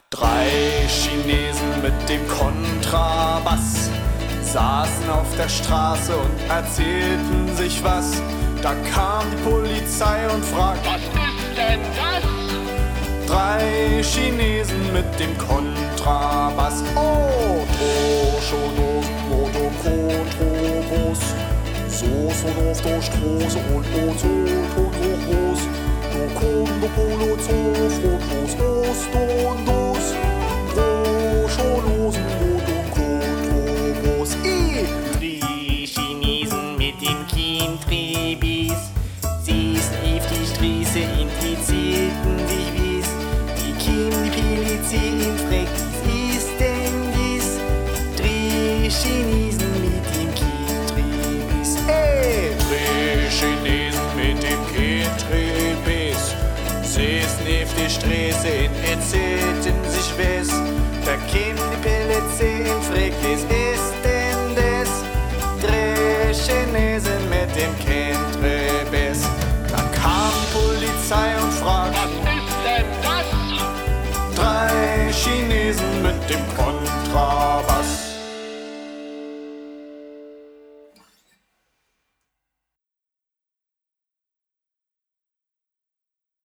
Drei Chinesen mit dem Kontrabass saßen auf der Straße und erzählten sich was. Da kam die Polizei und fragte: Was ist denn das? Drei Chinesen mit dem Kontrabass. Oh, Toschonos, Moto, Kontrobos. So, auf der Straße und so, groß. Do, Kon, do, Polo, so, Frotos, Ost und Dos. Toschonos, Moto, Kontrobos. Die Chinesen mit dem Kindrebis, sie ist auf die Straße, interessierten sich wies. Die Polizei fragt, was ist denn dies? Drei Chinesen mit dem Kindrebis. Drei Chinesen mit dem Kindrebis säßen auf die Straße und erzählten sich was. Der